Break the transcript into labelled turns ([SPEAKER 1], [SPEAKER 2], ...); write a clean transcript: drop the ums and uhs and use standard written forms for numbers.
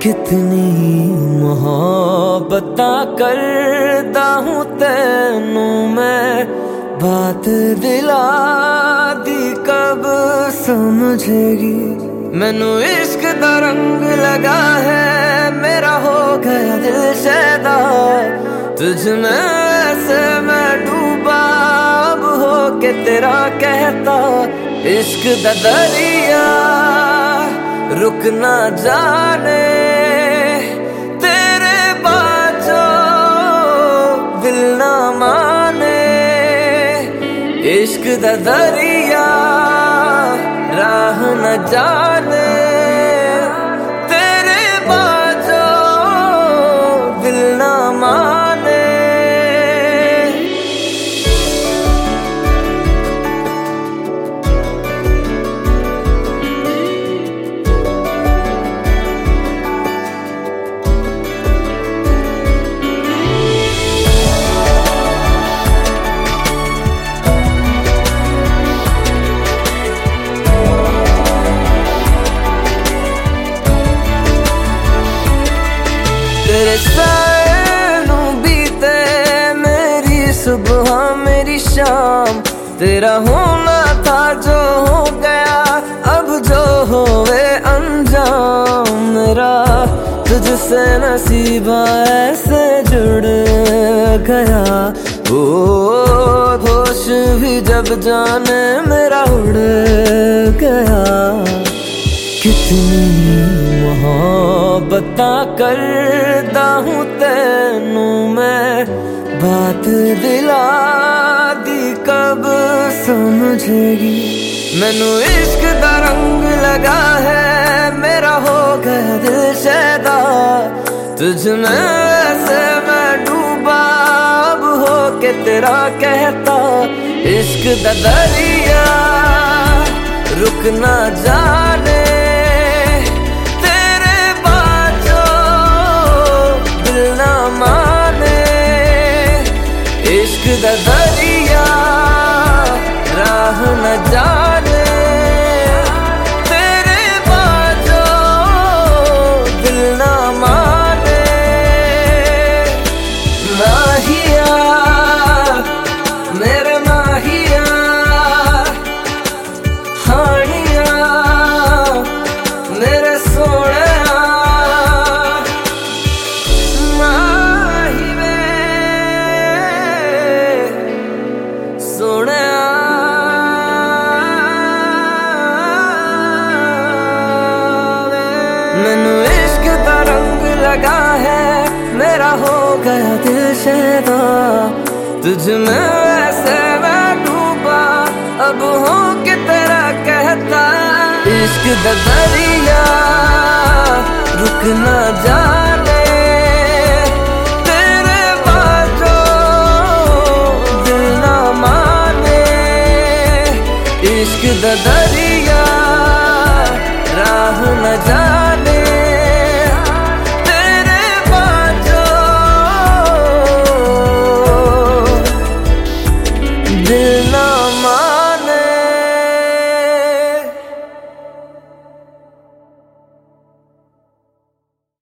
[SPEAKER 1] कितनी मोहब्बतां करदा हूं तैनू मैं, बात दिला दी कब समझेगी। मैनू इश्क दा रंग लगा है, मेरा हो गया दिल शैदा, तुझ में ऐसे मैं डूबा अब हो के तेरा कहता। इश्क दा दरिया रुक ना जाने, तेरे बाजो दिल ना माने। इश्क दा दरिया राह न जाने, तेरे बाजो दिल ना माने। तेरे साए नू बीते मेरी सुबह मेरी शाम, तेरा होना था जो हो गया अब जो होवे अंजाम। मेरा तुझसे नसीबा ऐसे जुड़ गया, ओ होश भी जब जाने मेरा उड़ गया। कितनी मोहब्बतां करदा हूं तैनू मैं, बात दिला दी कब समझेगी। मैनू इश्क दा रंग लगा है, मेरा हो गया दिल शैदा, तुझ में ऐसे मैं डूबा अब हो के तेरा कहता। इश्क दा दरिया रुक ना जाने, इश्क दा दरिया राह न जाने, तेरे बाजो दिल ना माने। माहिया मेरे माहिया, हानिया मेरे सोने, मैनू इश्क दा रंग लगा है, मेरा हो गया दिल शैदा, तुझ में ऐसे मैं डूबा अब हो के तेरा कहता। इश्क दा दरिया रुक ना जा।